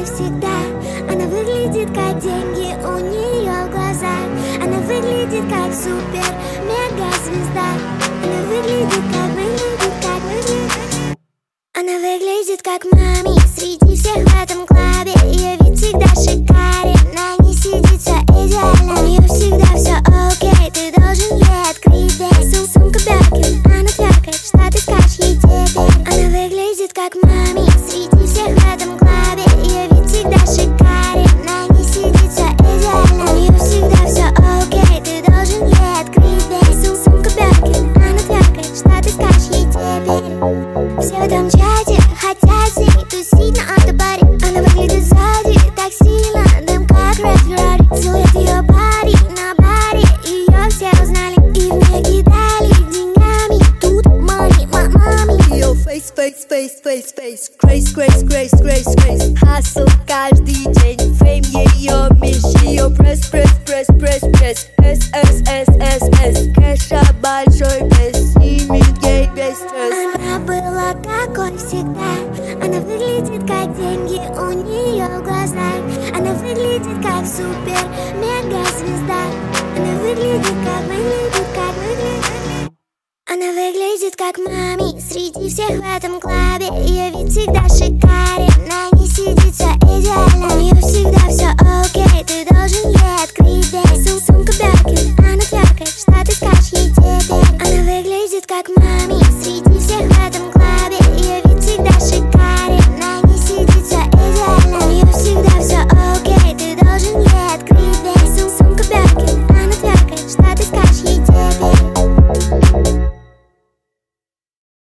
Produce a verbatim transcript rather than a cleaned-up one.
всегда. Она выглядит как деньги у нее в глазах. Она выглядит как супер мега звезда. Она выглядит как, выглядит как, выглядит. Она выглядит как мами среди всех в этом клабе. Ее вид всегда шикарен, на ней сидит все идеально. У нее всегда все окей, ты должен ей открыть дверь. Сум Сумка Бёркин, она тверкает, что ты скажешь ей теперь. Она выглядит как мами среди всех в этом клабе. Ее вид всегда шикарен, на ней сидит все идеально. У нее всегда все окей, ты должен ей открыть дверь. Сум Сумка Бёркин, она тверкает, что ты скажешь ей теперь. Все в этом чате хотят с ней тусить на автобаре. Она выглядит сзади так сильно, дым как Red Ferrari. Целует ее пари на баре, ее все узнали и в меня кидали деньгами. Тут money, my mommy. Ее face, face, face, face, face. Grace, grace, grace, grace, grace. Hustle каждый день, фейм ее меч. Ее пресс, пресс, пресс, пресс, пресс. С, С, С, С, С. Кэша большой без, снимет ей весь стресс. Она была такой всегда. Она выглядит как деньги у нее в глазах. Она выглядит как супер мега звезда. Она выглядит как, выглядит как, выглядит. Она выглядит как мами среди всех в этом клабе. Ее вид всегда шикарен, на ней сидит все идеально. У нее всегда все окей, ты должен ей открыть дверь. Сум Сумка Бёркин, она тверкает, что ты скажешь ей теперь. Она выглядит как мами